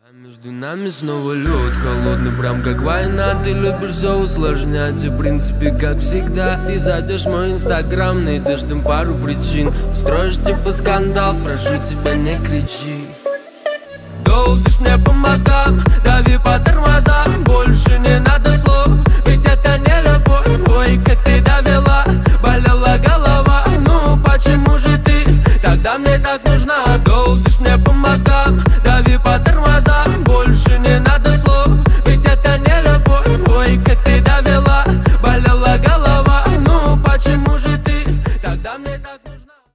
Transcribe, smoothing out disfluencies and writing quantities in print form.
Между нами снова лед холодный, прям как война. Ты любишь все усложнять, и в принципе как всегда. Ты зайдешь в мой инстаграм, найдешь там пару причин. Устроишь типа скандал, прошу тебя не кричи. Долбишь мне по мозгам, дави по тормозам. Больше не надо слов, ведь это не любовь. Ой, как ты довела, болела голова. Ну почему же ты тогда мне так нужна?